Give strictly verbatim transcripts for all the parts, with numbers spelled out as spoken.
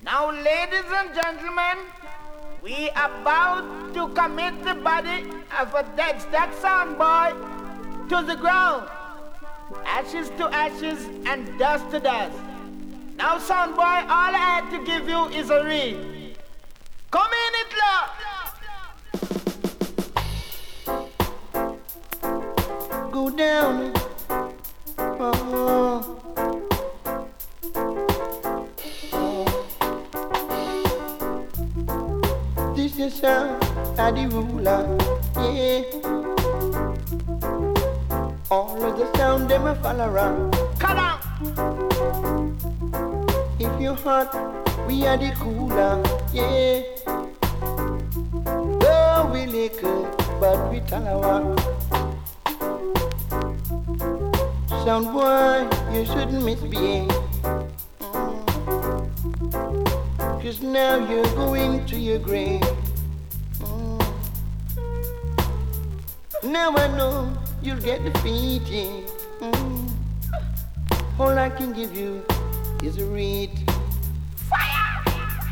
Now, ladies and gentlemen, we about to commit the body of a dead stack sound boy to the ground. Ashes to ashes and dust to dust. Now, sound boy, all I had to give you is a read. Come in it, love. Go down. Oh. This is sound of the ruler, yeah. All of the sound them a fall around. Come on. If you're hot, we are the cooler, yeah. Though we liquor, but we talawa. Sound boy, you shouldn't misbehave. Mm. Cause now you're going to your grave. Mm. Now I know you'll get defeated. Mm. All I can give you is a reed. Fire!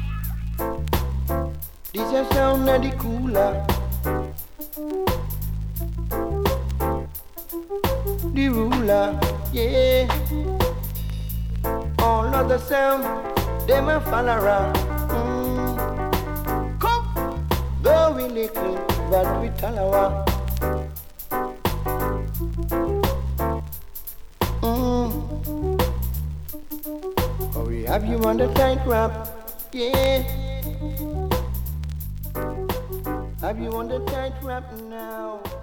This is sound of the cooler. The ruler, yeah. All of the sound, them a fall around. Mm. Come! Though we little, but we talawa. Mm. Oh, we have you on the tight wrap, yeah. Have you on the tight wrap now?